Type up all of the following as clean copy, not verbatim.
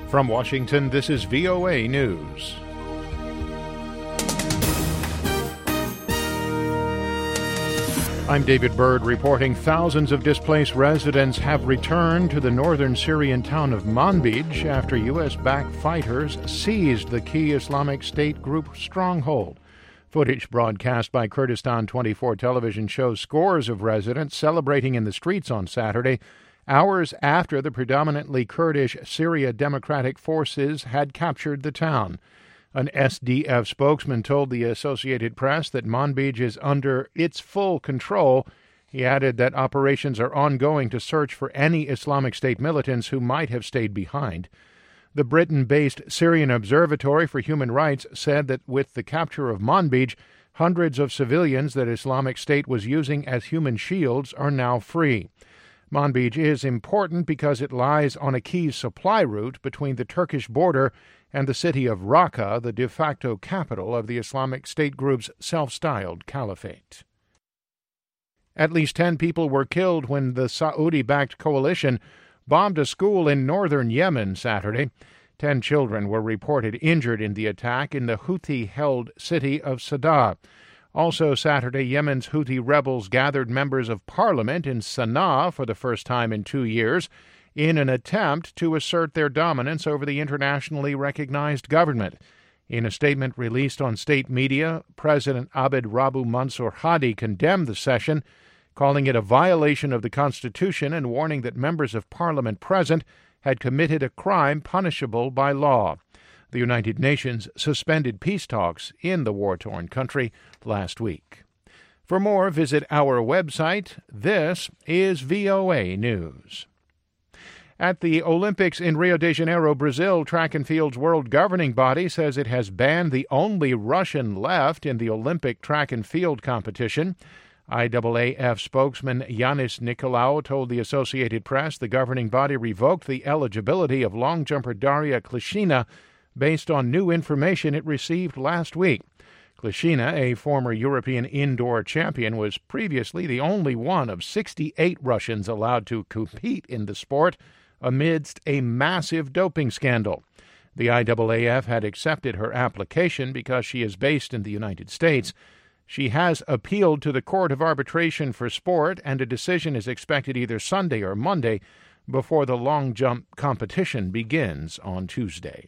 From Washington, this is VOA News. I'm David Byrd reporting thousands of displaced residents have returned to the northern Syrian town of Manbij after U.S.-backed fighters seized the key Islamic State group stronghold. Footage broadcast by Kurdistan 24 television shows scores of residents celebrating in the streets on Saturday, hours after the predominantly Kurdish Syria Democratic Forces had captured the town. An SDF spokesman told the Associated Press that Manbij is under its full control. He added that operations are ongoing to search for any Islamic State militants who might have stayed behind. The Britain-based Syrian Observatory for Human Rights said that with the capture of Manbij, hundreds of civilians that Islamic State was using as human shields are now free. Manbij is important because it lies on a key supply route between the Turkish border and the city of Raqqa, the de facto capital of the Islamic State group's self-styled caliphate. At least 10 people were killed when the Saudi-backed coalition bombed a school in northern Yemen Saturday. 10 children were reported injured in the attack in the Houthi-held city of Sadr. Also Saturday, Yemen's Houthi rebels gathered members of parliament in Sana'a for the first time in 2 years in an attempt to assert their dominance over the internationally recognized government. In a statement released on state media, President Abd Rabbu Mansur Hadi condemned the session, calling it a violation of the Constitution and warning that members of parliament present had committed a crime punishable by law. The United Nations suspended peace talks in the war-torn country last week. For more, visit our website. This is VOA News. At the Olympics in Rio de Janeiro, Brazil, track and field's world governing body says it has banned the only Russian left in the Olympic track and field competition. IAAF spokesman Yanis Nicolaou told the Associated Press the governing body revoked the eligibility of long jumper Daria Klishina based on new information it received last week. Klishina, a former European indoor champion, was previously the only one of 68 Russians allowed to compete in the sport amidst a massive doping scandal. The IAAF had accepted her application because she is based in the United States. She has appealed to the Court of Arbitration for Sport, and a decision is expected either Sunday or Monday before the long jump competition begins on Tuesday.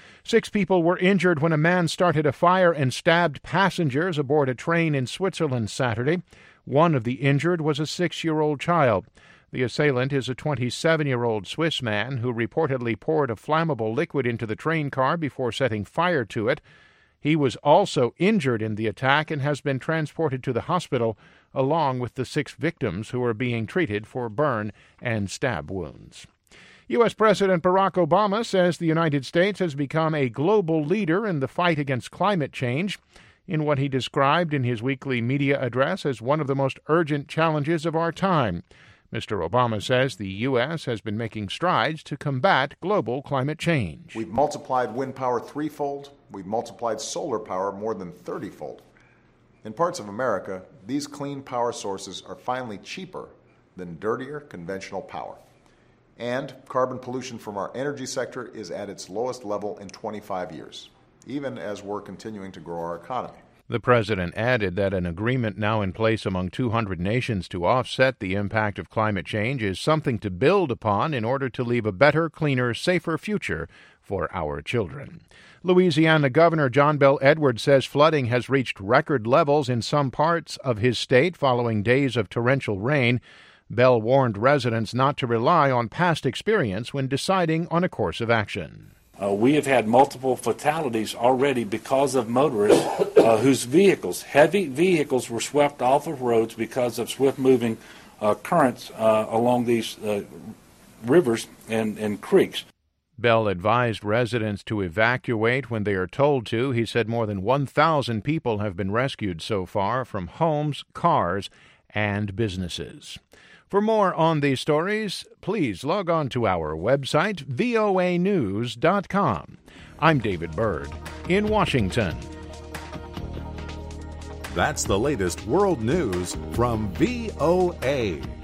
6 people were injured when a man started a fire and stabbed passengers aboard a train in Switzerland Saturday. One of the injured was a 6-year-old child. The assailant is a 27-year-old Swiss man who reportedly poured a flammable liquid into the train car before setting fire to it. He was also injured in the attack and has been transported to the hospital along with the 6 victims who are being treated for burn and stab wounds. U.S. President Barack Obama says the United States has become a global leader in the fight against climate change in what he described in his weekly media address as one of the most urgent challenges of our time. Mr. Obama says the U.S. has been making strides to combat global climate change. We've multiplied wind power 3-fold. We've multiplied solar power more than 30-fold. In parts of America, these clean power sources are finally cheaper than dirtier conventional power. And carbon pollution from our energy sector is at its lowest level in 25 years, even as we're continuing to grow our economy. The president added that an agreement now in place among 200 nations to offset the impact of climate change is something to build upon in order to leave a better, cleaner, safer future for our children. Louisiana Governor John Bel Edwards says flooding has reached record levels in some parts of his state following days of torrential rain. Bell warned residents not to rely on past experience when deciding on a course of action. We have had multiple fatalities already because of motorists whose heavy vehicles, were swept off of roads because of swift-moving currents along these rivers and creeks. Bell advised residents to evacuate when they are told to. He said more than 1,000 people have been rescued so far from homes, cars, and businesses. For more on these stories, please log on to our website, voanews.com. I'm David Byrd in Washington. That's the latest world news from VOA.